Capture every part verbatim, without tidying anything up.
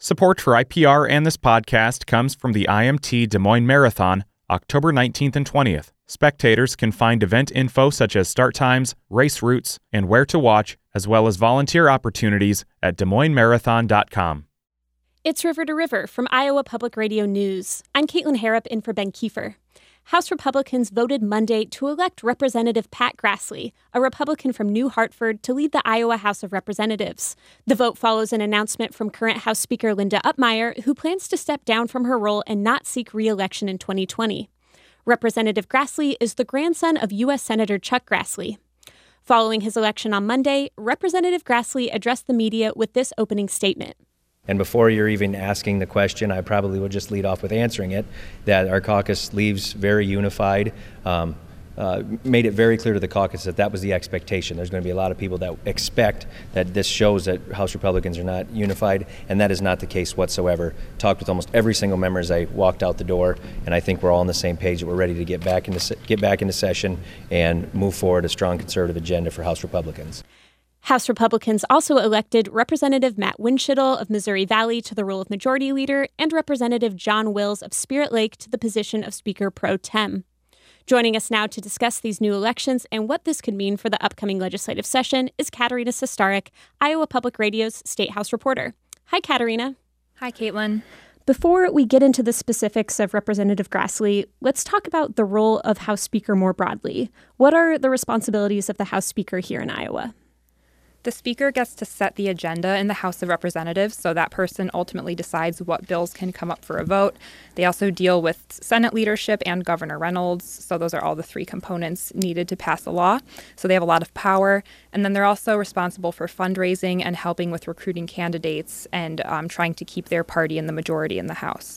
Support for I P R and this podcast comes from the I M T Des Moines Marathon, October nineteenth and twentieth. Spectators can find event info such as start times, race routes, and where to watch, as well as volunteer opportunities at des moines marathon dot com. It's River to River from Iowa Public Radio News. I'm Caitlin Harrop in for Ben Kiefer. House Republicans voted Monday to elect Representative Pat Grassley, a Republican from New Hartford, to lead the Iowa House of Representatives. The vote follows an announcement from current House Speaker Linda Upmeyer, who plans to step down from her role and not seek re-election in twenty twenty. Representative Grassley is the grandson of U S Senator Chuck Grassley. Following his election on Monday, Representative Grassley addressed the media with this opening statement. And before you're even asking the question, I probably would just lead off with answering it, that our caucus leaves very unified. Um, uh, made it very clear to the caucus that that was the expectation. There's going to be a lot of people that expect that this shows that House Republicans are not unified, and that is not the case whatsoever. Talked with almost every single member as I walked out the door, and I think we're all on the same page that we're ready to get back into get back into session and move forward a strong conservative agenda for House Republicans. House Republicans also elected Representative Matt Winchittle of Missouri Valley to the role of Majority Leader and Representative John Wills of Spirit Lake to the position of Speaker Pro Tem. Joining us now to discuss these new elections and what this could mean for the upcoming legislative session is Katarina Sostarek, Iowa Public Radio's State House reporter. Hi, Katarina. Hi, Caitlin. Before we get into the specifics of Representative Grassley, let's talk about the role of House Speaker more broadly. What are the responsibilities of the House Speaker here in Iowa? The Speaker gets to set the agenda in the House of Representatives, so that person ultimately decides what bills can come up for a vote. They also deal with Senate leadership and Governor Reynolds, so those are all the three components needed to pass a law. So they have a lot of power. And then they're also responsible for fundraising and helping with recruiting candidates and um, trying to keep their party in the majority in the House.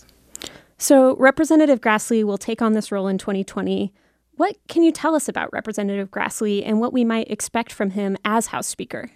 So Representative Grassley will take on this role in twenty twenty. What can you tell us about Representative Grassley and what we might expect from him as House Speaker?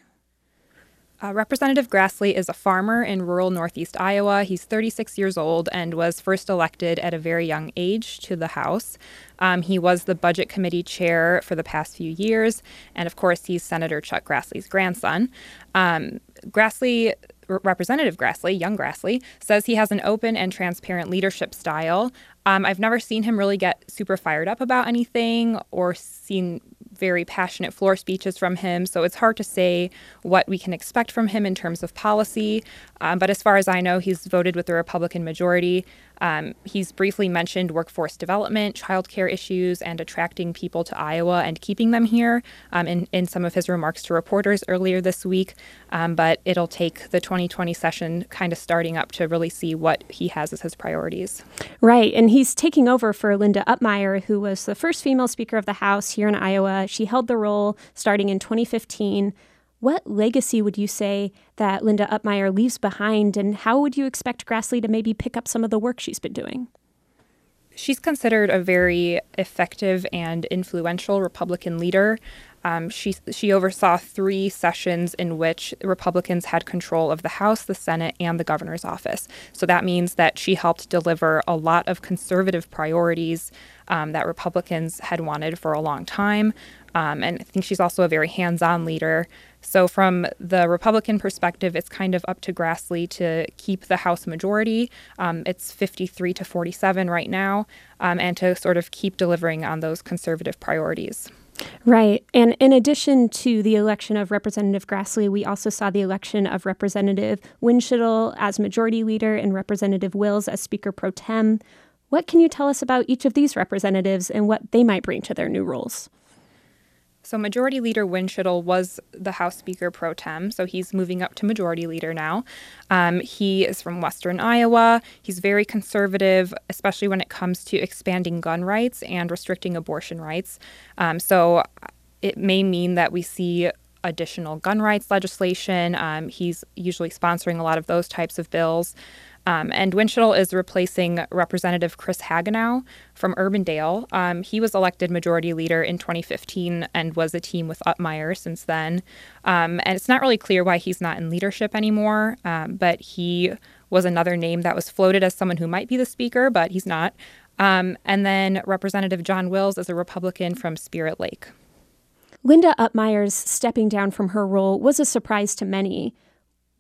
Uh, Representative Grassley is a farmer in rural northeast Iowa. He's thirty-six years old and was first elected at a very young age to the House. Um, he was the Budget Committee chair for the past few years, and of course, he's Senator Chuck Grassley's grandson. Um, Grassley, Representative Grassley, young Grassley, says he has an open and transparent leadership style. Um, I've never seen him really get super fired up about anything or seen very passionate floor speeches from him, so it's hard to say what we can expect from him in terms of policy. Um, but as far as I know, he's voted with the Republican majority. Um, he's briefly mentioned workforce development, childcare issues, and attracting people to Iowa and keeping them here um, in, in some of his remarks to reporters earlier this week. Um, but it'll take the twenty twenty session kind of starting up to really see what he has as his priorities. Right, and he's taking over for Linda Upmeyer, who was the first female Speaker of the House here in Iowa. She held the role starting in twenty fifteen. What legacy would you say that Linda Upmeyer leaves behind, and how would you expect Grassley to maybe pick up some of the work she's been doing? She's considered a very effective and influential Republican leader. Um, she she oversaw three sessions in which Republicans had control of the House, the Senate, and the governor's office. So that means that she helped deliver a lot of conservative priorities um, that Republicans had wanted for a long time. Um, and I think she's also a very hands-on leader. So from the Republican perspective, it's kind of up to Grassley to keep the House majority. Um, it's fifty-three to forty-seven right now, um, and to sort of keep delivering on those conservative priorities. Right. And in addition to the election of Representative Grassley, we also saw the election of Representative Winchittle as Majority Leader and Representative Wills as Speaker Pro Tem. What can you tell us about each of these representatives and what they might bring to their new roles? So Majority Leader Winchittle was the House Speaker Pro Tem, so he's moving up to Majority Leader now. Um, he is from Western Iowa. He's very conservative, especially when it comes to expanding gun rights and restricting abortion rights. Um, so it may mean that we see additional gun rights legislation. Um, he's usually sponsoring a lot of those types of bills. Um, and Winchittle is replacing Representative Chris Hagenow from Urbandale. Um, he was elected Majority Leader in twenty fifteen and was a team with Upmeyer since then. Um, and it's not really clear why he's not in leadership anymore, um, but he was another name that was floated as someone who might be the Speaker, but he's not. Um, and then Representative John Wills is a Republican from Spirit Lake. Linda Upmeyer's stepping down from her role was a surprise to many.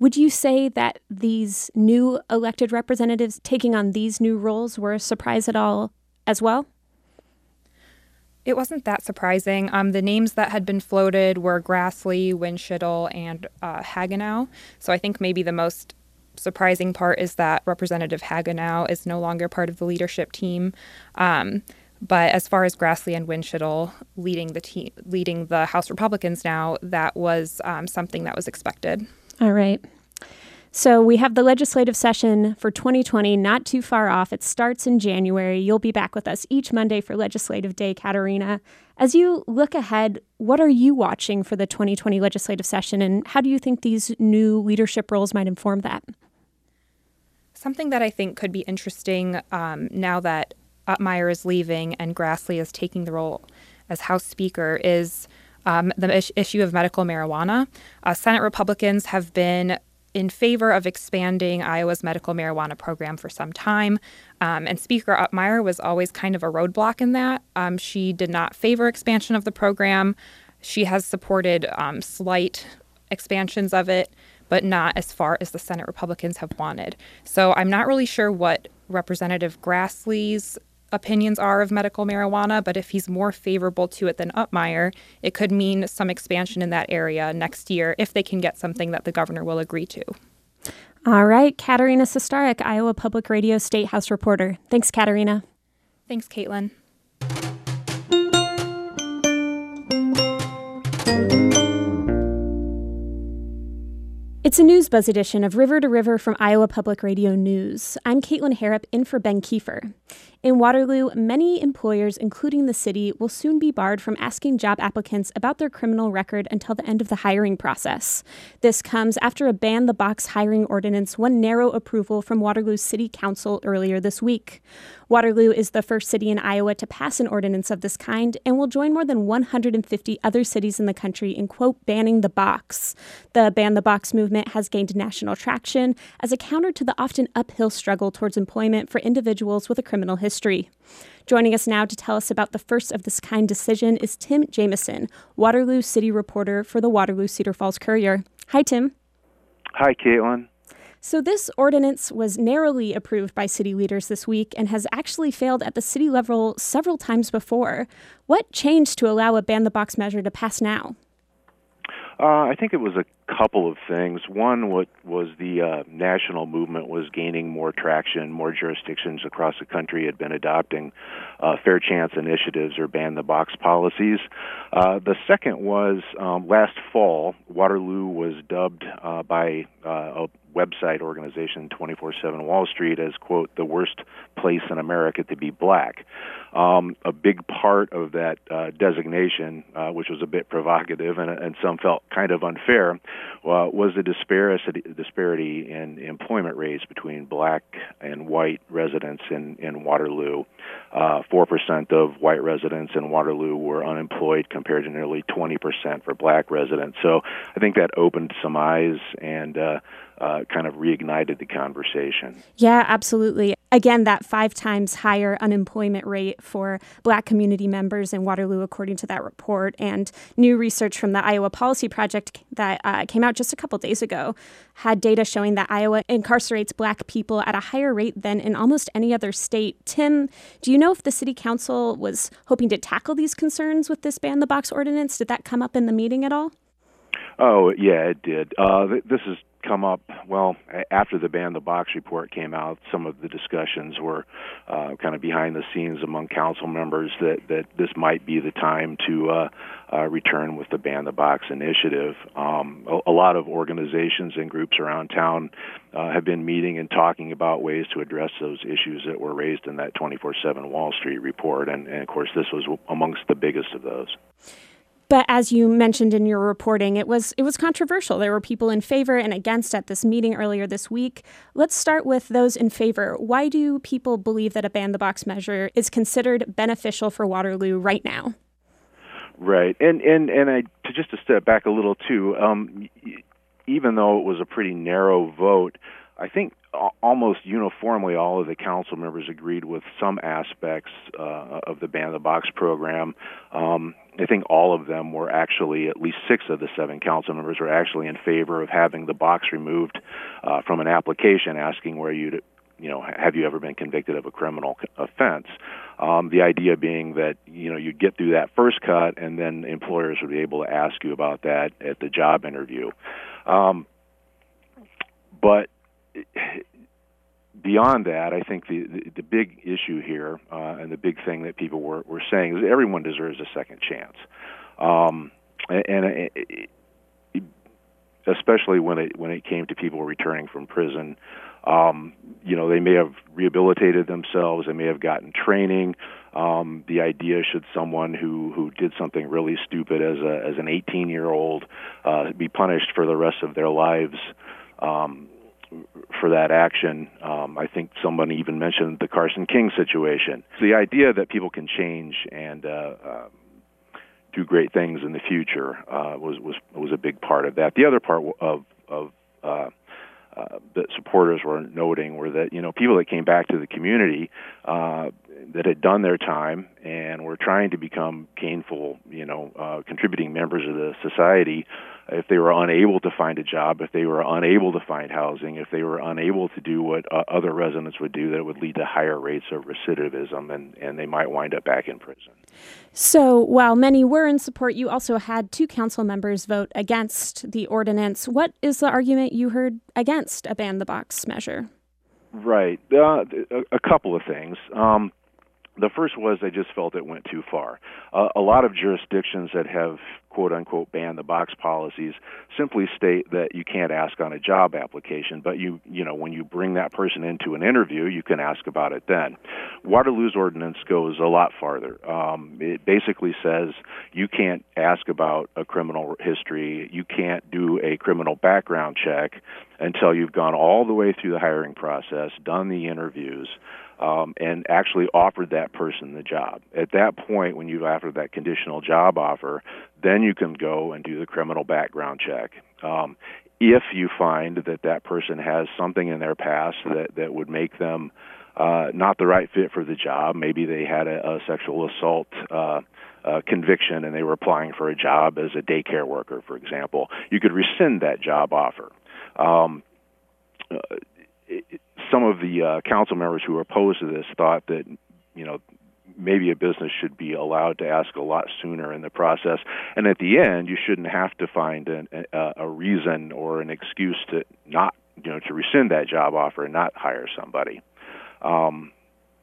Would you say that these new elected representatives taking on these new roles were a surprise at all as well? It wasn't that surprising. Um, the names that had been floated were Grassley, Windschitl, and uh, Hagenow. So I think maybe the most surprising part is that Representative Hagenow is no longer part of the leadership team. Um, but as far as Grassley and Windschitl leading the team, leading the House Republicans now, that was um, something that was expected. All right. So we have the legislative session for twenty twenty not too far off. It starts in January. You'll be back with us each Monday for Legislative Day, Katerina. As you look ahead, what are you watching for the twenty twenty legislative session, and how do you think these new leadership roles might inform that? Something that I think could be interesting um, now that Uppmeyer is leaving and Grassley is taking the role as House Speaker is um, the is- issue of medical marijuana. Uh, Senate Republicans have been in favor of expanding Iowa's medical marijuana program for some time. Um, and Speaker Uppmeyer was always kind of a roadblock in that. Um, she did not favor expansion of the program. She has supported um, slight expansions of it, but not as far as the Senate Republicans have wanted. So I'm not really sure what Representative Grassley's opinions are of medical marijuana, but if he's more favorable to it than Uppmeyer, it could mean some expansion in that area next year if they can get something that the governor will agree to. All right, Katerina Sostarek, Iowa Public Radio State House reporter. Thanks, Katerina. Thanks, Caitlin. It's a News Buzz edition of River to River from Iowa Public Radio News. I'm Caitlin Harrop in for Ben Kiefer. In Waterloo, many employers, including the city, will soon be barred from asking job applicants about their criminal record until the end of the hiring process. This comes after a ban-the-box hiring ordinance won narrow approval from Waterloo's City Council earlier this week. Waterloo is the first city in Iowa to pass an ordinance of this kind and will join more than one hundred fifty other cities in the country in, quote, banning the box. The Ban the Box movement has gained national traction as a counter to the often uphill struggle towards employment for individuals with a criminal history. Joining us now to tell us about the first of this kind decision is Tim Jamison, Waterloo City reporter for the Waterloo Cedar Falls Courier. Hi, Tim. Hi, Caitlin. So this ordinance was narrowly approved by city leaders this week and has actually failed at the city level several times before. What changed to allow a ban-the-box measure to pass now? Uh, I think it was a couple of things. One what was the uh, national movement was gaining more traction. More jurisdictions across the country had been adopting uh, fair chance initiatives or ban-the-box policies. Uh, the second was um, last fall, Waterloo was dubbed uh, by uh, a website organization, twenty-four seven Wall Street, as, quote, the worst place in America to be black. Um, a big part of that uh, designation, uh, which was a bit provocative and, and some felt kind of unfair, uh, was the disparity, disparity in employment rates between black and white residents in, in Waterloo. Uh, four percent of white residents in Waterloo were unemployed compared to nearly twenty percent for black residents. So I think that opened some eyes and uh, uh, kind of reignited the conversation. Yeah, absolutely. Again, that five times higher unemployment rate for black community members in Waterloo, according to that report. And new research from the Iowa Policy Project that uh, came out just a couple days ago had data showing that Iowa incarcerates black people at a higher rate than in almost any other state. Tim, do you know if the city council was hoping to tackle these concerns with this ban-the-box ordinance? Did that come up in the meeting at all? Oh, yeah, it did. Uh, th- this has come up, well, after the Ban the Box report came out. Some of the discussions were uh, kind of behind the scenes among council members that, that this might be the time to uh, uh, return with the Ban the Box initiative. Um, a, a lot of organizations and groups around town uh, have been meeting and talking about ways to address those issues that were raised in that twenty-four seven Wall Street report, and, and of course this was amongst the biggest of those. But as you mentioned in your reporting, it was it was controversial. There were people in favor and against at this meeting earlier this week. Let's start with those in favor. Why do people believe that a ban-the-box measure is considered beneficial for Waterloo right now? Right, and and and I to just to step back a little too. Um, even though it was a pretty narrow vote, I think almost uniformly all of the council members agreed with some aspects uh, of the Ban the Box program. Um, I think all of them were actually, at least six of the seven council members were actually in favor of having the box removed uh, from an application asking where you, you know, have you ever been convicted of a criminal offense? Um, the idea being that, you know, you get through that first cut and then employers would be able to ask you about that at the job interview. Um, but beyond that, I think the, the, the big issue here uh, and the big thing that people were, were saying is everyone deserves a second chance. Um, and and it, it, especially when it when it came to people returning from prison, um, you know, they may have rehabilitated themselves, they may have gotten training. Um, the idea, should someone who, who did something really stupid as a as an eighteen-year-old uh, be punished for the rest of their lives um, for that action? Um, I think somebody even mentioned the Carson King situation. So the idea that people can change and uh, uh, do great things in the future uh, was was was a big part of that. The other part of of uh, uh, that supporters were noting were that, you know, people that came back to the community uh, that had done their time and were trying to become gainful, you know, uh, contributing members of the society, if they were unable to find a job, if they were unable to find housing, if they were unable to do what uh, other residents would do, that it would lead to higher rates of recidivism, and, and they might wind up back in prison. So while many were in support, you also had two council members vote against the ordinance. What is the argument you heard against a ban the box measure? Right. Uh, a, a couple of things. Um, The first was they just felt it went too far. Uh, a lot of jurisdictions that have quote-unquote ban the box policies simply state that you can't ask on a job application, but you you know when you bring that person into an interview, you can ask about it then. Waterloo's ordinance goes a lot farther. Um, it basically says you can't ask about a criminal history, you can't do a criminal background check until you've gone all the way through the hiring process, done the interviews, Um, and actually offered that person the job. At that point, when you've offered that conditional job offer, then you can go and do the criminal background check. Um, if you find that that person has something in their past that, that would make them uh, not the right fit for the job, maybe they had a, a sexual assault uh, uh, conviction and they were applying for a job as a daycare worker, for example, you could rescind that job offer. Um, uh, it, Some of the uh, council members who were opposed to this thought that, you know, maybe a business should be allowed to ask a lot sooner in the process, and at the end, you shouldn't have to find an, a, a reason or an excuse to not, you know, to rescind that job offer and not hire somebody. Um,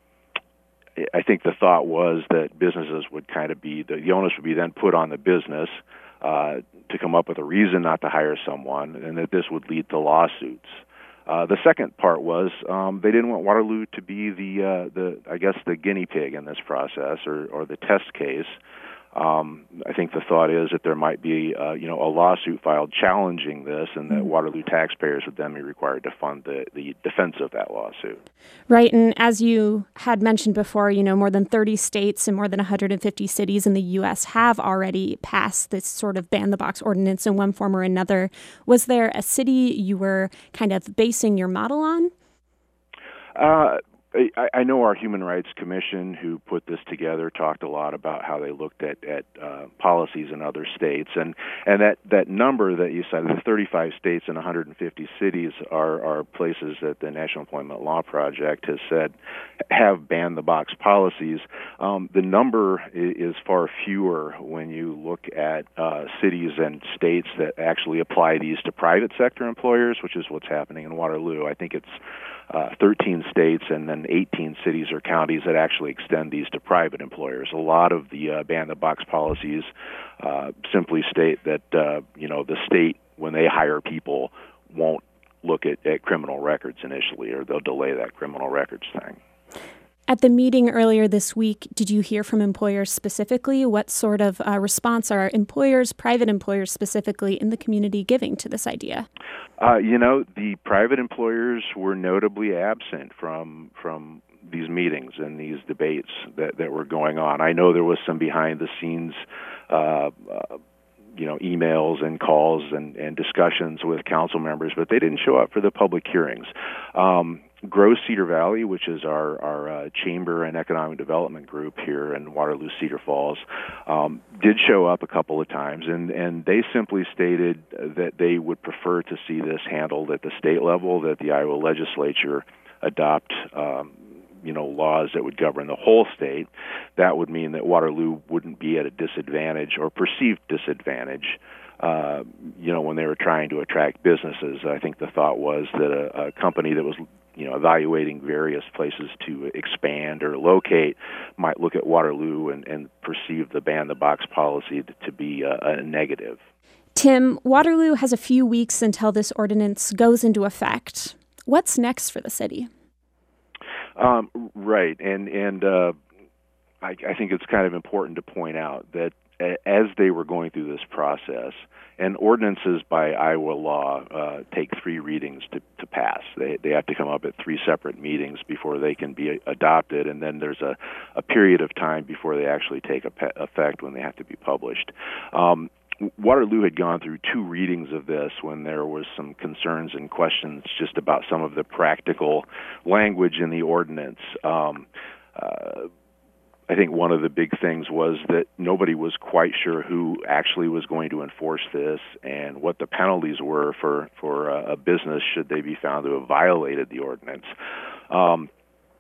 I think the thought was that businesses would kind of be, the, the onus would be then put on the business uh, to come up with a reason not to hire someone, and that this would lead to lawsuits. Uh, the second part was um, they didn't want Waterloo to be the, uh, the I guess, the guinea pig in this process, or, or the test case. Um, I think the thought is that there might be, uh, you know, a lawsuit filed challenging this, and that Waterloo taxpayers would then be required to fund the, the defense of that lawsuit. Right, and as you had mentioned before, you know, more than thirty states and more than one hundred fifty cities in the U S have already passed this sort of ban the box ordinance in one form or another. Was there a city you were kind of basing your model on? Uh, I, I know our Human Rights Commission, who put this together, talked a lot about how they looked at, at uh, policies in other states. And, and that, that number that you cited, the thirty-five states and one hundred fifty cities, are, are places that the National Employment Law Project has said have banned the box policies. Um, the number is far fewer when you look at uh, cities and states that actually apply these to private sector employers, which is what's happening in Waterloo. I think it's Uh, thirteen states and then eighteen cities or counties that actually extend these to private employers. A lot of the uh, ban the box policies uh, simply state that uh, you know the state, when they hire people, won't look at, at criminal records initially, or they'll delay that criminal records thing. At the meeting earlier this week, did you hear from employers specifically? What sort of uh, response are employers, private employers specifically, in the community giving to this idea? Uh, you know, the private employers were notably absent from from these meetings and these debates that, that were going on. I know there was some behind-the-scenes uh, uh, you know, emails and calls and, and discussions with council members, but they didn't show up for the public hearings. Um, Grow Cedar Valley, which is our, our uh, chamber and economic development group here in Waterloo Cedar Falls, um, did show up a couple of times, and, and they simply stated that they would prefer to see this handled at the state level, that the Iowa legislature adopt um, you know, laws that would govern the whole state. That would mean that Waterloo wouldn't be at a disadvantage or perceived disadvantage Uh, you know, when they were trying to attract businesses. I think the thought was that a, a company that was, you know, evaluating various places to expand or locate might look at Waterloo and, and perceive the ban-the-box policy to, to be a, a negative. Tim, Waterloo has a few weeks until this ordinance goes into effect. What's next for the city? Um, right, and and uh, I, I think it's kind of important to point out that as they were going through this process, and ordinances by Iowa law uh, take three readings to, to pass. They they have to come up at three separate meetings before they can be adopted, and then there's a, a period of time before they actually take effect when they have to be published. Um, Waterloo had gone through two readings of this when there was some concerns and questions just about some of the practical language in the ordinance. Um, uh, I think one of the big things was that nobody was quite sure who actually was going to enforce this and what the penalties were for, for a business should they be found to have violated the ordinance. Um,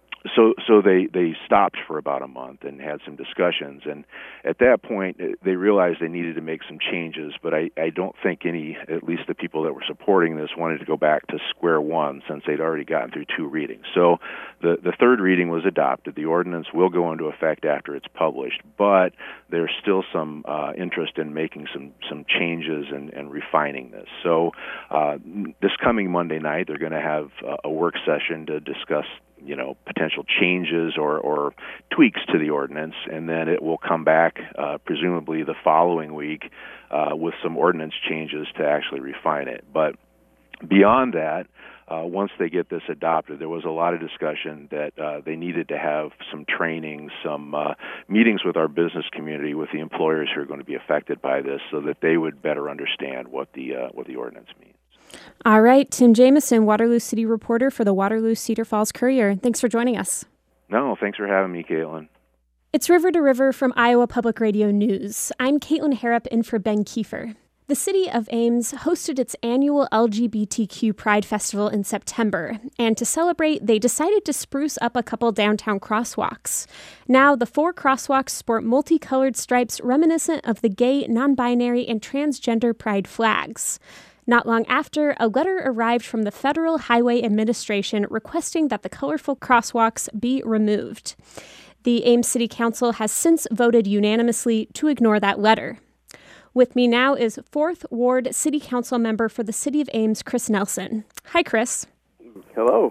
So so they, they stopped for about a month and had some discussions. And at that point, they realized they needed to make some changes. But I, I don't think any, at least the people that were supporting this, wanted to go back to square one since they'd already gotten through two readings. So the, the third reading was adopted. The ordinance will go into effect after it's published. But there's still some uh, interest in making some, some changes and, and refining this. So uh, this coming Monday night, they're going to have a work session to discuss you know, potential changes or, or tweaks to the ordinance, and then it will come back uh, presumably the following week uh, with some ordinance changes to actually refine it. But beyond that, uh, once they get this adopted, there was a lot of discussion that uh, they needed to have some training, some uh, meetings with our business community, with the employers who are going to be affected by this, so that they would better understand what the uh, what the ordinance means. All right, Tim Jamison, Waterloo City reporter for the Waterloo Cedar Falls Courier. Thanks for joining us. No, thanks for having me, Caitlin. It's River to River from Iowa Public Radio News. I'm Caitlin Harrop in for Ben Kiefer. The city of Ames hosted its annual L G B T Q Pride Festival in September, and to celebrate, they decided to spruce up a couple downtown crosswalks. Now, the four crosswalks sport multicolored stripes reminiscent of the gay, non-binary, and transgender pride flags. Not long after, a letter arrived from the Federal Highway Administration requesting that the colorful crosswalks be removed. The Ames City Council has since voted unanimously to ignore that letter. With me now is fourth Ward City Council member for the City of Ames, Chris Nelson. Hi, Chris. Hello.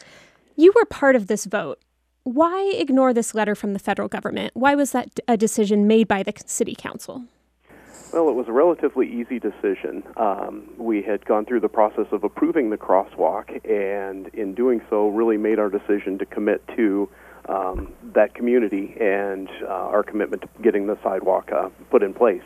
You were part of this vote. Why ignore this letter from the federal government? Why was that a decision made by the City Council? Well, it was a relatively easy decision. Um, we had gone through the process of approving the crosswalk, and in doing so, really made our decision to commit to um, that community and uh, our commitment to getting the sidewalk uh, put in place.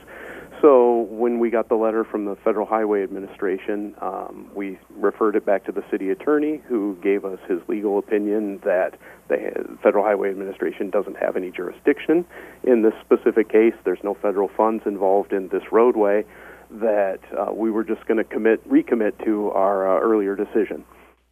So when we got the letter from the Federal Highway Administration, um, we referred it back to the city attorney, who gave us his legal opinion that the Federal Highway Administration doesn't have any jurisdiction in this specific case. There's no federal funds involved in this roadway, that uh, we were just going to commit, recommit to our uh, earlier decision.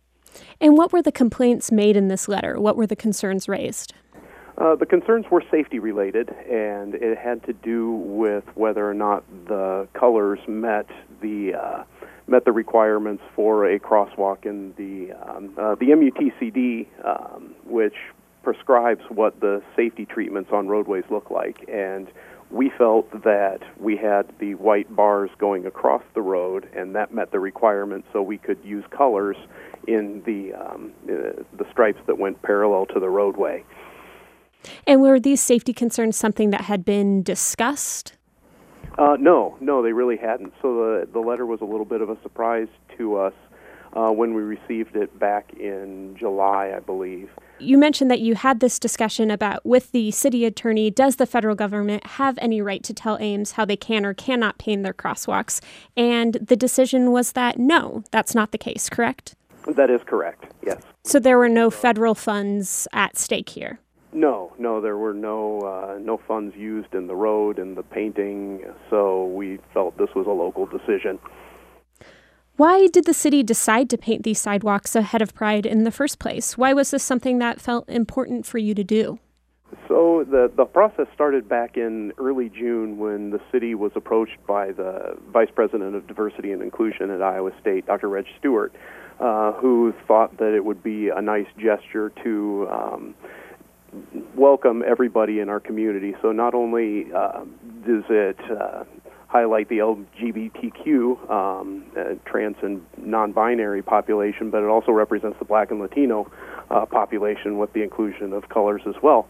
And what were the complaints made in this letter? What were the concerns raised? Uh, the concerns were safety-related, and it had to do with whether or not the colors met the uh, met the requirements for a crosswalk in the um, uh, the M U T C D, um, which prescribes what the safety treatments on roadways look like. And we felt that we had the white bars going across the road, and that met the requirements, so we could use colors in the um, uh, the stripes that went parallel to the roadway. And were these safety concerns something that had been discussed? Uh, no, no, they really hadn't. So the the letter was a little bit of a surprise to us. uh, when we received it back in July, I believe. You mentioned that you had this discussion about with the city attorney, does the federal government have any right to tell Ames how they can or cannot paint their crosswalks? And the decision was that no, that's not the case, correct? That is correct, yes. So there were no federal funds at stake here? No, no, there were no uh, no funds used in the road and the painting, so we felt this was a local decision. Why did the city decide to paint these sidewalks ahead of Pride in the first place? Why was this something that felt important for you to do? So the, the process started back in early June when the city was approached by the Vice President of Diversity and Inclusion at Iowa State, Doctor Reg Stewart, uh, who thought that it would be a nice gesture to um, welcome everybody in our community. So not only uh, does it uh, highlight the L G B T Q, um, uh, trans and non-binary population, but it also represents the Black and Latino uh, population with the inclusion of colors as well.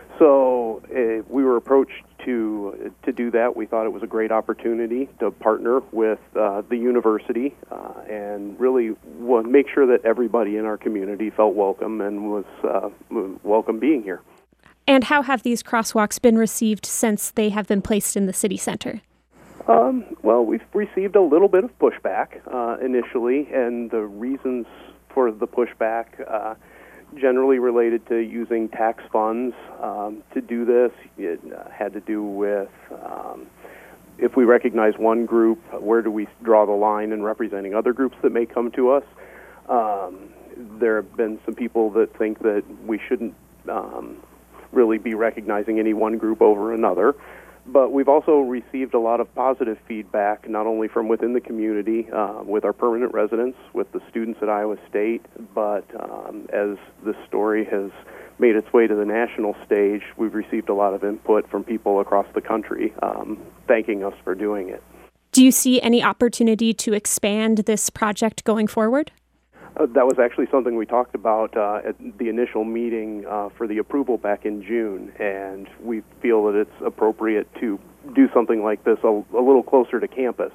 So uh, we were approached to to do that. We thought it was a great opportunity to partner with uh, the university uh, and really w- make sure that everybody in our community felt welcome and was uh, welcome being here. And how have these crosswalks been received since they have been placed in the city center? Um, well, we've received a little bit of pushback uh, initially, and the reasons for the pushback uh, generally related to using tax funds um, to do this. It uh, had to do with um, if we recognize one group, where do we draw the line in representing other groups that may come to us? Um, there have been some people that think that we shouldn't um, really be recognizing any one group over another. But we've also received a lot of positive feedback, not only from within the community, uh, with our permanent residents, with the students at Iowa State, but um, as this story has made its way to the national stage, we've received a lot of input from people across the country um, thanking us for doing it. Do you see any opportunity to expand this project going forward? Uh, that was actually something we talked about uh, at the initial meeting uh, for the approval back in June, and we feel that it's appropriate to do something like this a, a little closer to campus.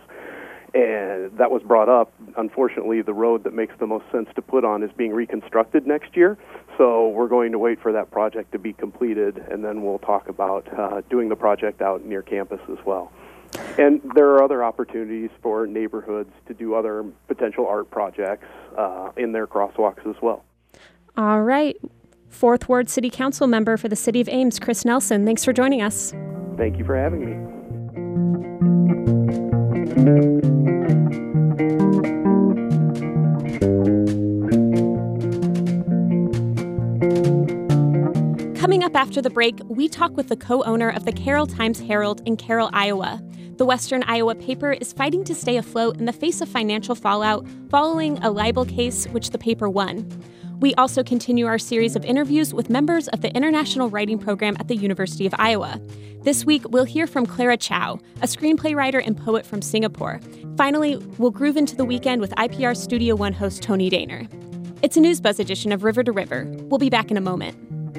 And that was brought up. Unfortunately, the road that makes the most sense to put on is being reconstructed next year, so we're going to wait for that project to be completed, and then we'll talk about uh, doing the project out near campus as well. And there are other opportunities for neighborhoods to do other potential art projects uh, in their crosswalks as well. All right. Fourth Ward City Council member for the City of Ames, Chris Nelson, thanks for joining us. Thank you for having me. Coming up after the break, we talk with the co-owner of the Carroll Times-Herald in Carroll, Iowa. The Western Iowa paper is fighting to stay afloat in the face of financial fallout following a libel case which the paper won. We also continue our series of interviews with members of the International Writing Program at the University of Iowa. This week, we'll hear from Clara Chow, a screenplay writer and poet from Singapore. Finally, we'll groove into the weekend with I P R Studio One host Tony Daner. It's a News Buzz edition of River to River. We'll be back in a moment.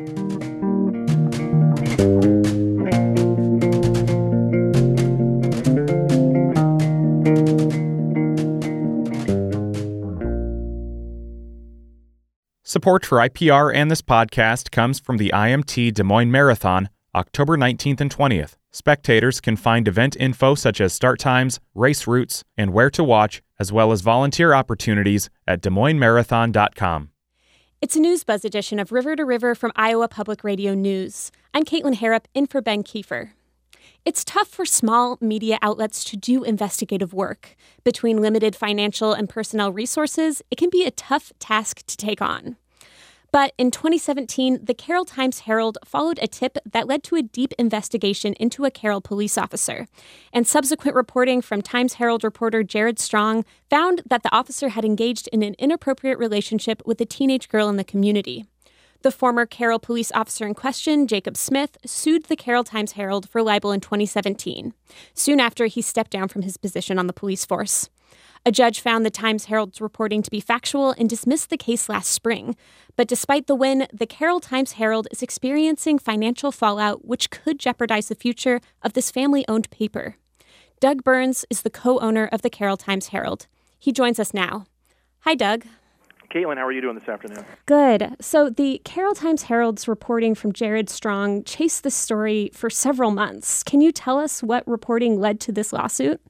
Support for I P R and this podcast comes from the I M T Des Moines Marathon, October nineteenth and twentieth. Spectators can find event info such as start times, race routes, and where to watch, as well as volunteer opportunities at des moines marathon dot com. It's a News Buzz edition of River to River from Iowa Public Radio News. I'm Caitlin Harrop, in for Ben Kiefer. It's tough for small media outlets to do investigative work. Between limited financial and personnel resources, it can be a tough task to take on. But in twenty seventeen, the Carroll Times-Herald followed a tip that led to a deep investigation into a Carroll police officer. And subsequent reporting from Times-Herald reporter Jared Strong found that the officer had engaged in an inappropriate relationship with a teenage girl in the community. The former Carroll police officer in question, Jacob Smith, sued the Carroll Times-Herald for libel in twenty seventeen. Soon after, he stepped down from his position on the police force. A judge found the Times-Herald's reporting to be factual and dismissed the case last spring. But despite the win, the Carroll Times-Herald is experiencing financial fallout which could jeopardize the future of this family-owned paper. Doug Burns is the co-owner of the Carroll Times-Herald. He joins us now. Hi, Doug. Caitlin, how are you doing this afternoon? Good. So the Carroll Times-Herald's reporting from Jared Strong chased this story for several months. Can you tell us what reporting led to this lawsuit?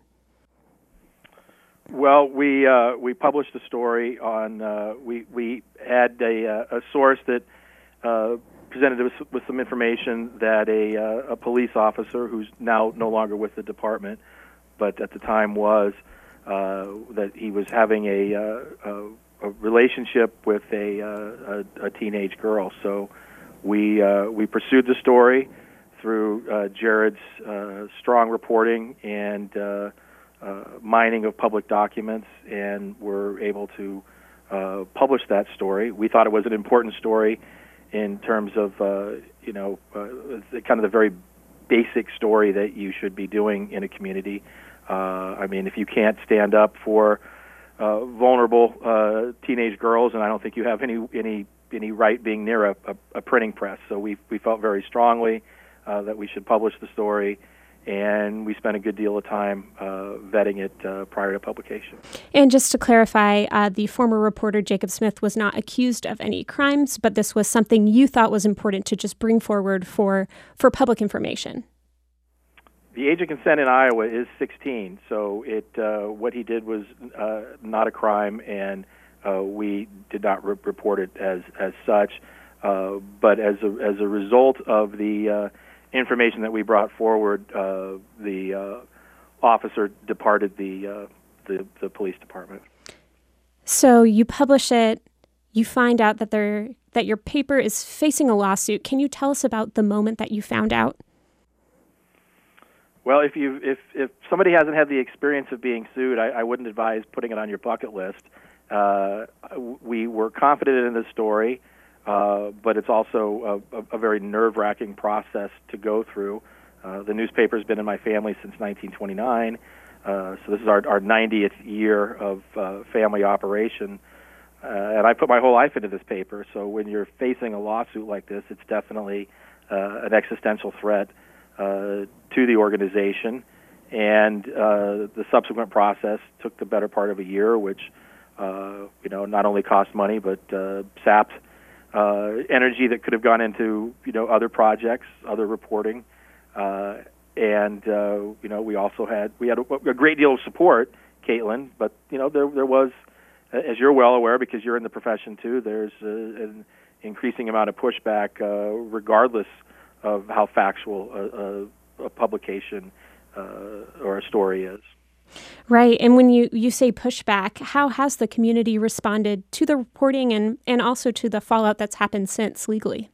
Well, we uh, we published a story on, uh, we, we had a, uh, a source that uh, presented us with some information that a, uh, a police officer, who's now no longer with the department, but at the time was, uh, that he was having a, uh, a, a relationship with a, uh, a, a teenage girl. So we, uh, we pursued the story through uh, Jared's uh, strong reporting and uh, Uh, mining of public documents, and were able to uh, publish that story. We thought it was an important story in terms of, uh, you know, uh, kind of the very basic story that you should be doing in a community. Uh, I mean, if you can't stand up for uh, vulnerable uh, teenage girls, and I don't think you have any any any right being near a, a, a printing press. So we we felt very strongly uh, that we should publish the story. And we spent a good deal of time uh, vetting it uh, prior to publication. And just to clarify, uh, the former reporter Jacob Smith was not accused of any crimes, but this was something you thought was important to just bring forward for, for public information. The age of consent in Iowa is sixteen, so it uh, what he did was uh, not a crime, and uh, we did not re- report it as as such. Uh, but as a, as a result of the uh, information that we brought forward, uh, the uh, officer departed the, uh, the the police department. So you publish it, you find out that there that your paper is facing a lawsuit. Can you tell us about the moment that you found out? Well, if you if if somebody hasn't had the experience of being sued, I, I wouldn't advise putting it on your bucket list. Uh, we were confident in the story. Uh, but it's also a, a very nerve-wracking process to go through. Uh, the newspaper's been in my family since nineteen twenty-nine, uh, so this is our, our ninetieth year of uh, family operation. Uh, and I put my whole life into this paper, so when you're facing a lawsuit like this, it's definitely uh, an existential threat uh, to the organization. And uh, the subsequent process took the better part of a year, which uh, you know not only cost money, but uh, sapped Uh, energy that could have gone into you know other projects, other reporting, uh, and uh, you know we also had we had a, a great deal of support, Caitlin. But you know there there was, as you're well aware because you're in the profession too, there's uh, an increasing amount of pushback, uh, regardless of how factual a, a, a publication uh, or a story is. Right. And when you, you say pushback, how has the community responded to the reporting and, and also to the fallout that's happened since legally?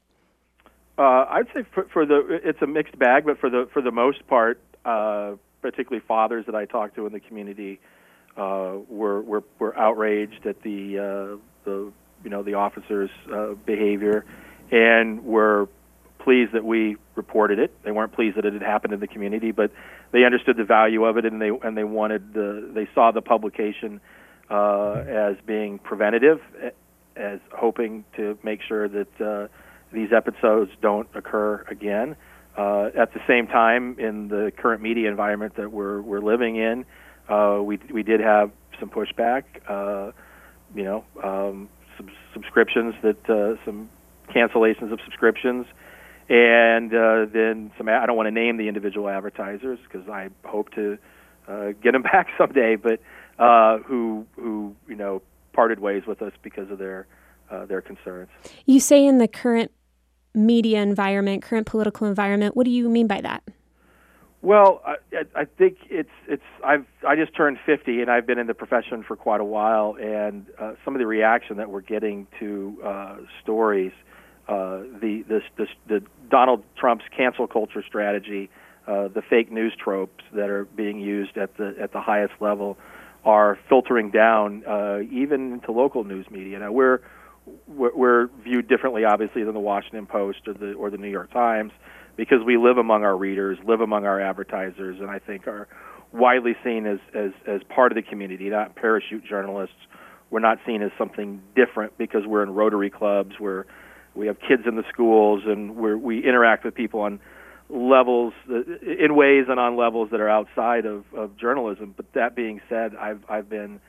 Uh, I'd say for, for the it's a mixed bag, but for the for the most part, uh, particularly fathers that I talk to in the community, uh, were, were were outraged at the uh, the you know the officers' uh, behavior, and were pleased that we reported it. They weren't pleased that it had happened in the community, but they understood the value of it, and they and they wanted the they saw the publication uh, as being preventative, as hoping to make sure that uh, these episodes don't occur again. Uh, at the same time, in the current media environment that we're we're living in, uh, we we did have some pushback. Uh, you know, um, sub- subscriptions that uh, some cancellations of subscriptions. And uh, then some, I don't want to name the individual advertisers because I hope to uh, get them back someday, but uh, who, who you know, parted ways with us because of their uh, their concerns. You say in the current media environment, current political environment. What do you mean by that? Well, I, I think it's it's I've I just turned fifty, and I've been in the profession for quite a while, and uh, some of the reaction that we're getting to uh, stories. Uh, the, this, this, the Donald Trump's cancel culture strategy, uh, the fake news tropes that are being used at the at the highest level, are filtering down uh, even into local news media. Now we're we're viewed differently, obviously, than the Washington Post or the or the New York Times, because we live among our readers, live among our advertisers, and I think are widely seen as as, as part of the community, not parachute journalists. We're not seen as something different because we're in Rotary clubs, we're we have kids in the schools, and we're, we interact with people on levels, in ways and on levels that are outside of, of journalism. But that being said, I've I've been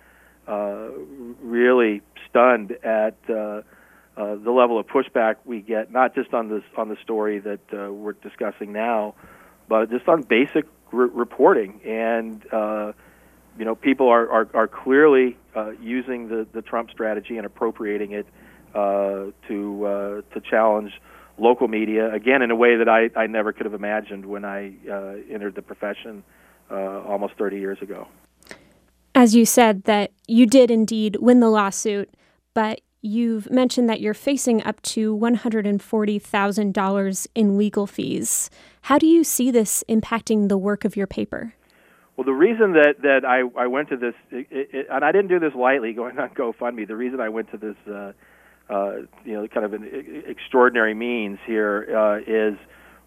uh, really stunned at uh, uh, the level of pushback we get, not just on this on the story that uh, we're discussing now, but just on basic re- reporting. And uh, you know, people are are, are clearly uh, using the, the Trump strategy and appropriating it uh, to uh, to challenge local media, again, in a way that I, I never could have imagined when I uh, entered the profession uh, almost thirty years ago. As you said, that you did indeed win the lawsuit, but you've mentioned that you're facing up to one hundred forty thousand dollars in legal fees. How do you see this impacting the work of your paper? Well, the reason that, that I, I went to this, it, it, and I didn't do this lightly going on GoFundMe, the reason I went to this uh, Uh, you know, kind of an extraordinary means here uh, is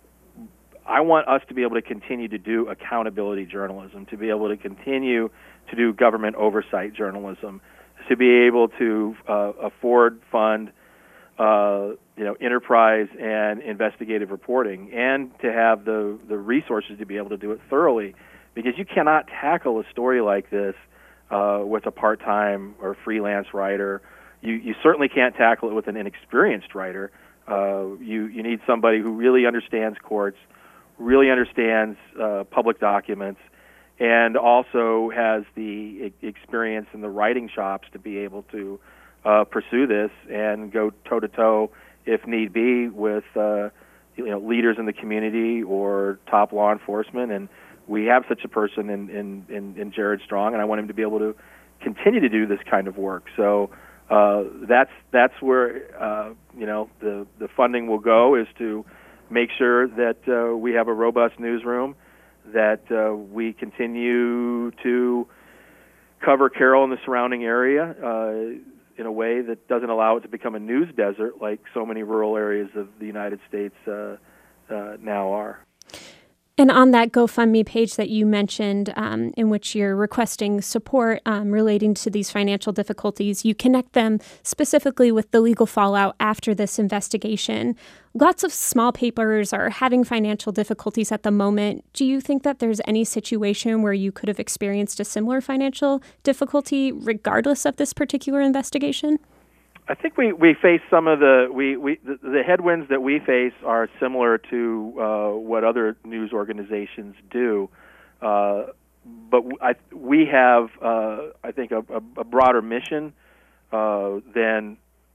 I want us to be able to continue to do accountability journalism, to be able to continue to do government oversight journalism, to be able to uh, afford, fund, uh, you know, enterprise and investigative reporting, and to have the the resources to be able to do it thoroughly, because you cannot tackle a story like this uh, with a part-time or freelance writer. You, you certainly can't tackle it with an inexperienced writer. Uh, you, you need somebody who really understands courts, really understands uh, public documents, and also has the e- experience in the writing chops to be able to uh, pursue this and go toe-to-toe, if need be, with uh, you know, leaders in the community or top law enforcement. And we have such a person in, in, in, in Jared Strong, and I want him to be able to continue to do this kind of work. So Uh, that's that's where uh, you know the the funding will go, is to make sure that uh, we have a robust newsroom, that uh, we continue to cover Carroll and the surrounding area uh, in a way that doesn't allow it to become a news desert like so many rural areas of the United States uh, uh, now are. And on that GoFundMe page that you mentioned, um, in which you're requesting support um, relating to these financial difficulties, you connect them specifically with the legal fallout after this investigation. Lots of small papers are having financial difficulties at the moment. Do you think that there's any situation where you could have experienced a similar financial difficulty regardless of this particular investigation? I think we, we face some of the we, we the, the headwinds that we face are similar to uh, what other news organizations do, uh, but I, we have uh, I think a, a broader mission uh, than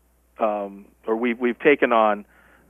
um, or we've we've taken on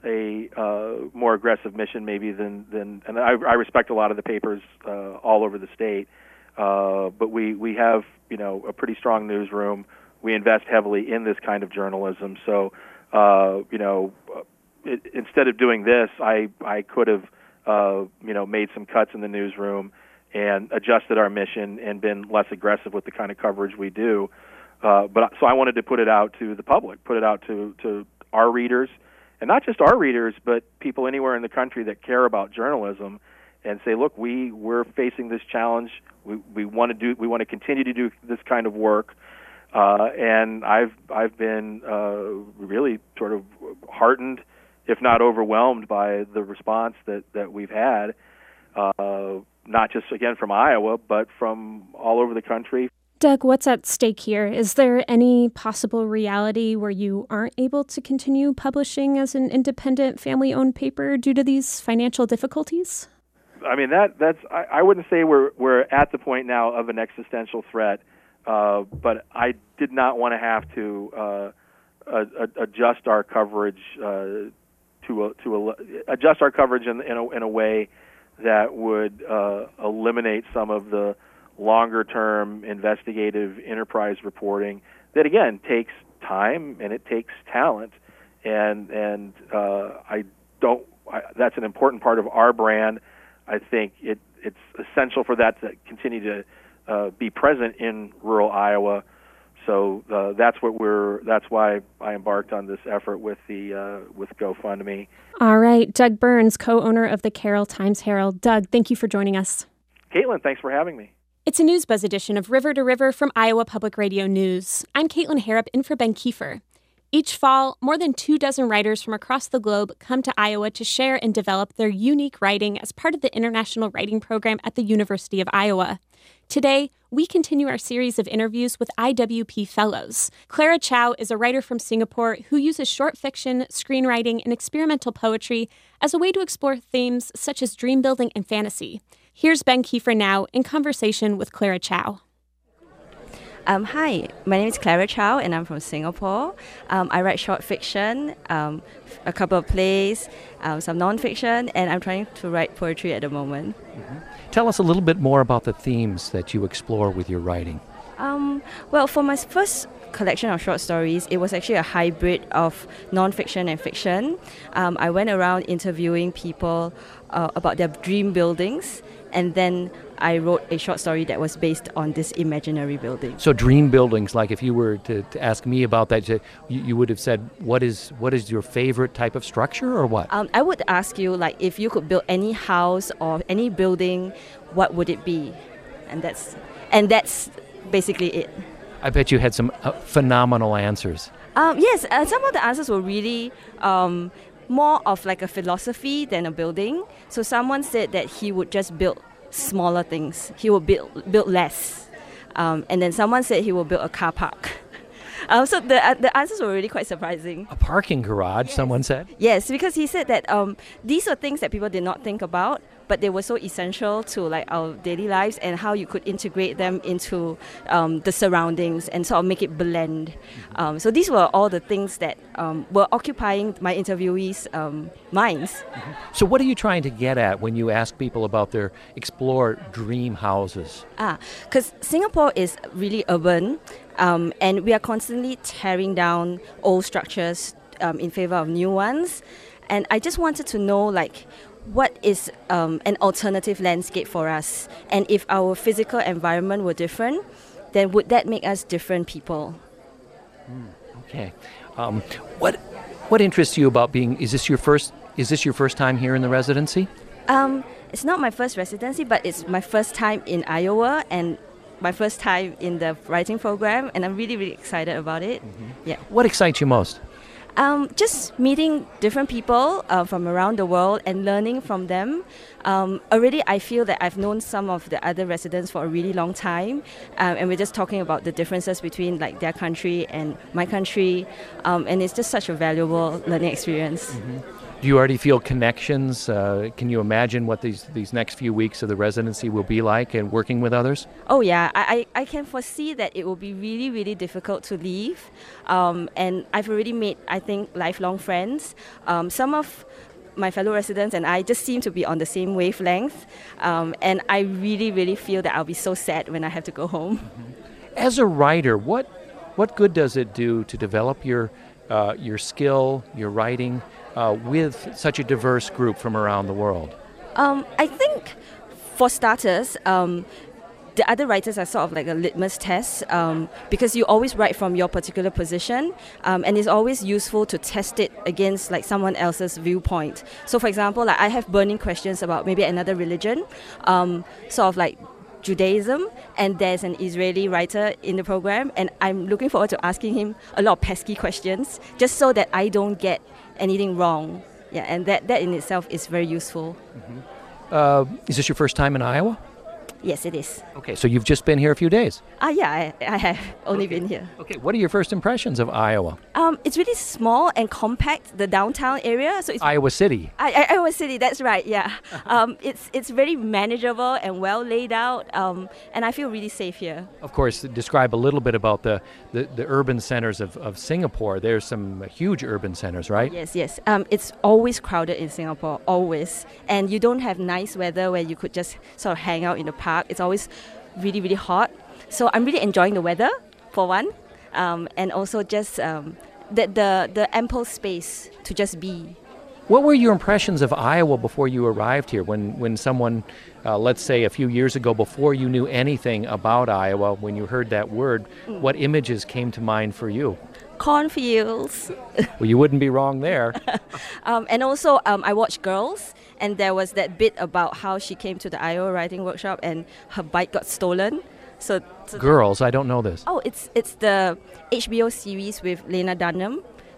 a uh, more aggressive mission maybe than than and I, I respect a lot of the papers uh, all over the state, uh, but we we have you know a pretty strong newsroom. We invest heavily in this kind of journalism. So, uh, you know, it, instead of doing this, I, I could have, uh, you know, made some cuts in the newsroom and adjusted our mission and been less aggressive with the kind of coverage we do. Uh, but so I wanted to put it out to the public, put it out to, to our readers, and not just our readers, but people anywhere in the country that care about journalism, and say, look, we we're facing this challenge. We we want to do we want to continue to do this kind of work. Uh, and I've I've been uh, really sort of heartened, if not overwhelmed, by the response that, that we've had, uh, not just, again, from Iowa, but from all over the country. Doug, what's at stake here? Is there any possible reality where you aren't able to continue publishing as an independent family-owned paper due to these financial difficulties? I mean, that that's I, I wouldn't say we're we're at the point now of an existential threat. Uh, but I did not want to have to uh, uh, adjust our coverage uh, to a, to a, adjust our coverage in, in, a, in a way that would uh, eliminate some of the longer-term investigative enterprise reporting that, again, takes time and it takes talent, and and uh, I don't. I, that's an important part of our brand. I think it it's essential for that to continue to Uh, be present in rural Iowa, so uh, that's what we're. That's why I embarked on this effort with the uh, with GoFundMe. All right, Doug Burns, co-owner of the Carroll Times-Herald. Doug, thank you for joining us. Caitlin, thanks for having me. It's a News Buzz edition of River to River from Iowa Public Radio News. I'm Caitlin Harrop in for Ben Kiefer. Each fall, more than two dozen writers from across the globe come to Iowa to share and develop their unique writing as part of the International Writing Program at the University of Iowa. Today, we continue our series of interviews with I W P Fellows. Clara Chow is a writer from Singapore who uses short fiction, screenwriting, and experimental poetry as a way to explore themes such as dream building and fantasy. Here's Ben Kiefer now in conversation with Clara Chow. Um, hi, my name is Clara Chow and I'm from Singapore. Um, I write short fiction, um, a couple of plays, um, some non-fiction, and I'm trying to write poetry at the moment. Mm-hmm. Tell us a little bit more about the themes that you explore with your writing. Um, well, for my first collection of short stories, it was actually a hybrid of non-fiction and fiction. Um, I went around interviewing people uh, about their dream buildings, and then I wrote a short story that was based on this imaginary building. So dream buildings, like if you were to, to ask me about that, you, you would have said, what is what is your favorite type of structure or what? Um, I would ask you, like, if you could build any house or any building, what would it be? And that's and that's basically it. I bet you had some uh, phenomenal answers. Um, yes, uh, some of the answers were really um, more of like a philosophy than a building. So someone said that he would just build smaller things. He will build build less. Um, and then someone said he will build a car park. Um, so the uh, the answers were really quite surprising. A parking garage, yes. Someone said? Yes, because he said that um, these are things that people did not think about, but they were so essential to like our daily lives and how you could integrate them into um, the surroundings and sort of make it blend. Mm-hmm. Um, so these were all the things that um, were occupying my interviewees' um, minds. Mm-hmm. So what are you trying to get at when you ask people about their explore dream houses? Ah, because Singapore is really urban, um, and we are constantly tearing down old structures um, in favor of new ones. And I just wanted to know, like, what is um, an alternative landscape for us? And if our physical environment were different, then would that make us different people? Mm, okay. Um, what what interests you about being? Is this your first? Is this your first time here in the residency? Um, it's not my first residency, but it's my first time in Iowa and my first time in the writing program, and I'm really, really excited about it. Mm-hmm. Yeah. What excites you most? Um, just meeting different people uh, from around the world and learning from them. Um, already I feel that I've known some of the other residents for a really long time, um, and we're just talking about the differences between like their country and my country, um, and it's just such a valuable learning experience. Mm-hmm. Do you already feel connections? Uh, can you imagine what these, these next few weeks of the residency will be like and working with others? Oh yeah, I, I, I can foresee that it will be really, really difficult to leave. Um, and I've already made, I think, lifelong friends. Um, some of my fellow residents and I just seem to be on the same wavelength. Um, and I really, really feel that I'll be so sad when I have to go home. Mm-hmm. As a writer, what what good does it do to develop your uh, your skill, your writing, Uh, with such a diverse group from around the world? Um, I think, for starters, um, the other writers are sort of like a litmus test um, because you always write from your particular position, um, and it's always useful to test it against like someone else's viewpoint. So, for example, like I have burning questions about maybe another religion, um, sort of like Judaism, and there's an Israeli writer in the program, and I'm looking forward to asking him a lot of pesky questions just so that I don't get anything wrong. Yeah, and that, that in itself is very useful. Mm-hmm. Uh, is this your first time in Iowa? Yes, it is. Okay, so you've just been here a few days. Ah, yeah, I, I have only okay. been here. Okay, what are your first impressions of Iowa? Um, it's really small and compact, the downtown area. So it's Iowa City. I, I, Iowa City, that's right. Yeah, um, it's it's very manageable and well laid out, um, and I feel really safe here. Of course, describe a little bit about the the, the urban centers of, of Singapore. There's some huge urban centers, right? Yes, yes. Um, it's always crowded in Singapore, always, and you don't have nice weather where you could just sort of hang out in the park. It's always really, really hot. So I'm really enjoying the weather, for one, um, and also just um, the, the the ample space to just be. What were your impressions of Iowa before you arrived here? When when someone, uh, let's say a few years ago, before you knew anything about Iowa, when you heard that word, mm. what images came to mind for you? Cornfields. Well, you wouldn't be wrong there. um, and also, um, I watched Girls, and there was that bit about how she came to the Iowa writing workshop and her bike got stolen. So, so Girls, I don't know this. Oh, it's it's the H B O series with Lena Dunham.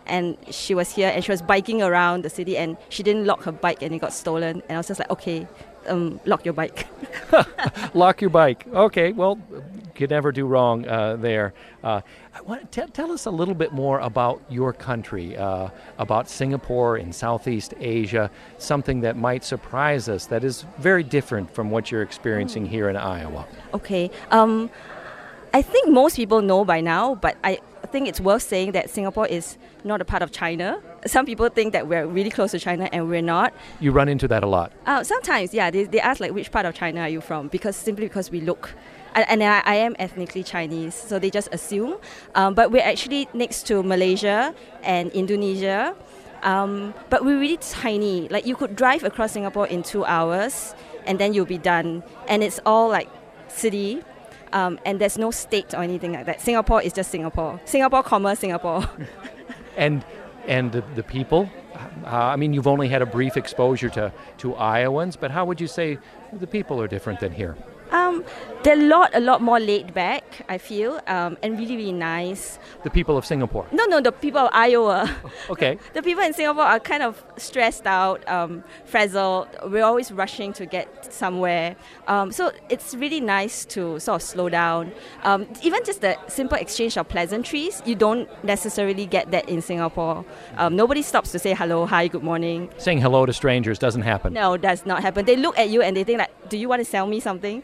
and she was here and she was biking around the city and she didn't lock her bike and it got stolen. And I was just like, okay, um, lock your bike. Lock your bike. Okay, well, could never do wrong uh, there. Uh, I want to t- tell us a little bit more about your country, uh, about Singapore in Southeast Asia, something that might surprise us that is very different from what you're experiencing here in Iowa. Okay. Um, I think most people know by now, but I think it's worth saying that Singapore is not a part of China. Some people think that we're really close to China and we're not. You run into that a lot. Uh, sometimes, yeah. They, they ask like, which part of China are you from? Because simply because we look. And I, I am ethnically Chinese, so they just assume. Um, but we're actually next to Malaysia and Indonesia. Um, but we're really tiny. Like you could drive across Singapore in two hours and then you'll be done. And it's all like city. Um, and there's no state or anything like that. Singapore is just Singapore. Singapore, comma, Singapore. and and the, the people? Uh, I mean, you've only had a brief exposure to, to Iowans, but how would you say the people are different than here? Um, they're a lot, a lot more laid back, I feel, um, and really, really nice. The people of Singapore? No, no, the people of Iowa. Okay. The people in Singapore are kind of stressed out, um, frazzled. We're always rushing to get somewhere. Um, so it's really nice to sort of slow down. Um, even just the simple exchange of pleasantries, you don't necessarily get that in Singapore. Um, nobody stops to say hello, hi, good morning. Saying hello to strangers doesn't happen. No, does not happen. They look at you and they think like, do you want to sell me something?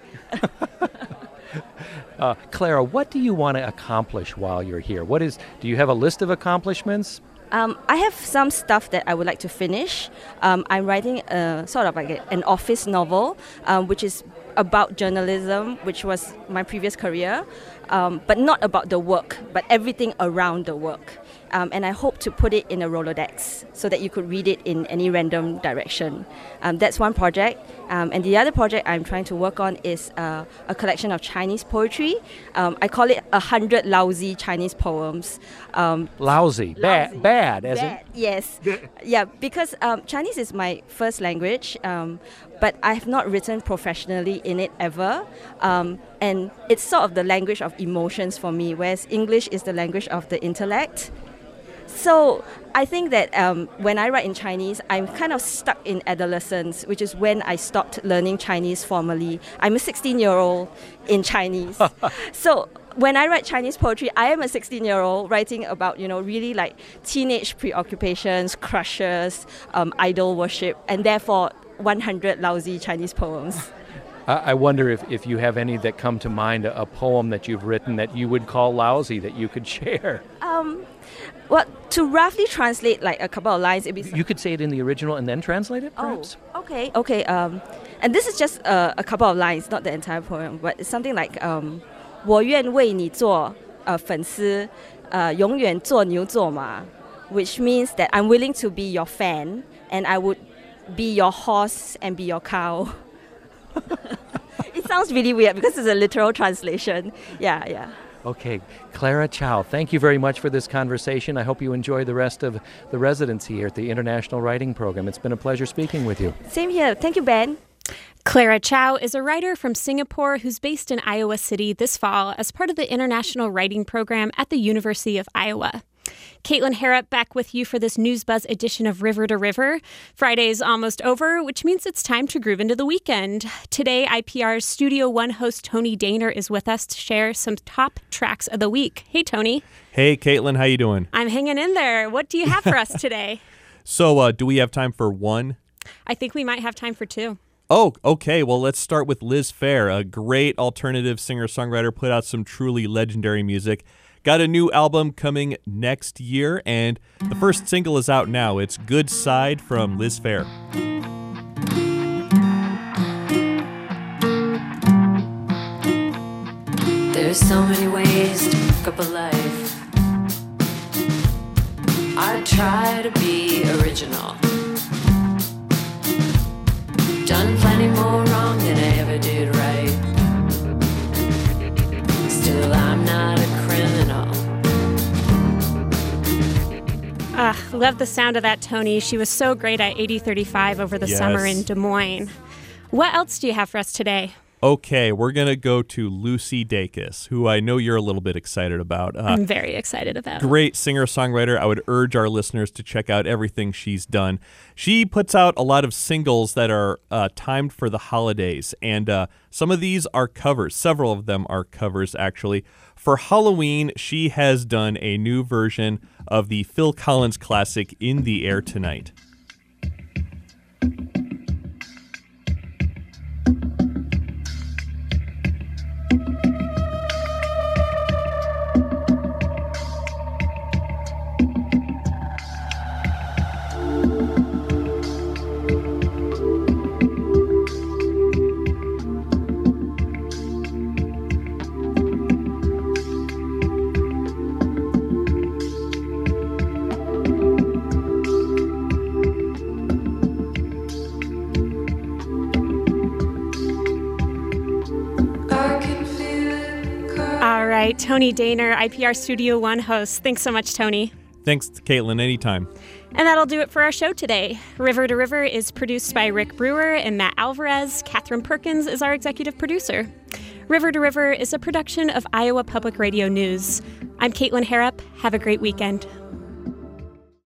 uh, Clara, what do you want to accomplish while you're here? What is? Do you have a list of accomplishments? Um, I have some stuff that I would like to finish. Um, I'm writing a sort of like a, an office novel, um, which is about journalism, which was my previous career, um, but not about the work, but everything around the work. Um, and I hope to put it in a Rolodex so that you could read it in any random direction. Um, that's one project. Um, and the other project I'm trying to work on is uh, a collection of Chinese poetry. Um, I call it a hundred lousy Chinese poems. Um, lousy, bad, bad, as bad. Yes, yeah, because um, Chinese is my first language, um, but I have not written professionally in it ever. Um, and it's sort of the language of emotions for me, whereas English is the language of the intellect. So I think that um, when I write in Chinese, I'm kind of stuck in adolescence, which is when I stopped learning Chinese formally. I'm a sixteen-year-old in Chinese. So when I write Chinese poetry, I am a sixteen-year-old writing about, you know, really like teenage preoccupations, crushes, um, idol worship, and therefore one hundred lousy Chinese poems. I wonder if, if you have any that come to mind, a, a poem that you've written that you would call lousy that you could share. Um, well, to roughly translate like a couple of lines, it'd be... You could say it in the original and then translate it, perhaps? Oh, okay, okay. Um, and this is just uh, a couple of lines, not the entire poem, but it's something like, um, 我愿为你做粉丝，永远做牛做马, which means that I'm willing to be your fan and I would be your horse and be your cow. It sounds really weird because it's a literal translation. Yeah, yeah. Okay, Clara Chow, thank you very much for this conversation. I hope you enjoy the rest of the residency here at the International Writing Program. It's been a pleasure speaking with you. Same here. Thank you, Ben. Clara Chow is a writer from Singapore who's based in Iowa City this fall as part of the International Writing Program at the University of Iowa. Caitlin Harrop back with you for this News Buzz edition of River to River. Friday's almost over, which means it's time to groove into the weekend. Today, I P R's Studio One host Tony Daner is with us to share some top tracks of the week. Hey, Tony. Hey, Caitlin. How you doing? I'm hanging in there. What do you have for us today? So, uh, do we have time for one? I think we might have time for two. Oh, okay. Well, let's start with Liz Phair, a great alternative singer-songwriter, put out some truly legendary music. Got a new album coming next year, and the first single is out now. It's Good Side from Liz Phair. There's so many ways to fuck up a life. I try to be original. Done plenty more wrong than I ever did right. Still, I'm not a criminal. Ah, love the sound of that, Tony. She was so great at eighty thirty-five over the yes. summer in Des Moines. What else do you have for us today? Okay, we're going to go to Lucy Dacus, who I know you're a little bit excited about. Uh, I'm very excited about. Great singer-songwriter. I would urge our listeners to check out everything she's done. She puts out a lot of singles that are uh, timed for the holidays, and uh, some of these are covers. Several of them are covers, actually. For Halloween, she has done a new version of the Phil Collins classic, In the Air Tonight. Tony Daner, I P R Studio One host. Thanks so much, Tony. Thanks, Caitlin. Anytime. And that'll do it for our show today. River to River is produced by Rick Brewer and Matt Alvarez. Catherine Perkins is our executive producer. River to River is a production of Iowa Public Radio News. I'm Caitlin Harrop. Have a great weekend.